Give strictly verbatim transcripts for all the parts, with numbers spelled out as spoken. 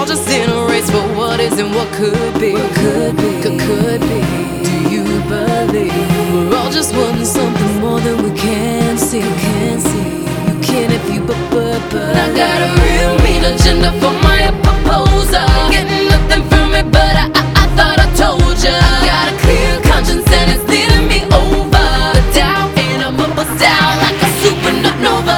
just in a race for what is and what could be. What could be, could, could be. Do you believe we're all just wanting something more than we can see? Can see. You can if you but but but I got a real mean agenda for my proposer. Getting nothing from it, but I I, I thought I told ya. I got a clear conscience and it's leading me over the doubt, and I'm up or down like a supernova.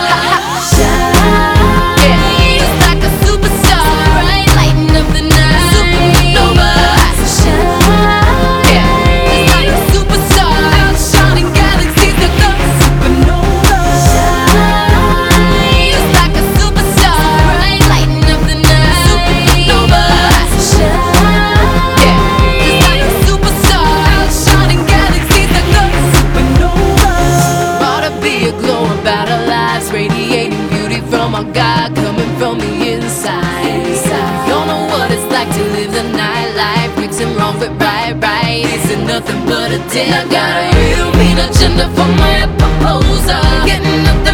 About our lives, radiating beauty from our God, coming from the inside. inside. Don't know what it's like to live the nightlife, mixing wrong with right, right. Isn't nothing but a day. I got a real mean agenda for my proposer. Getting nothing.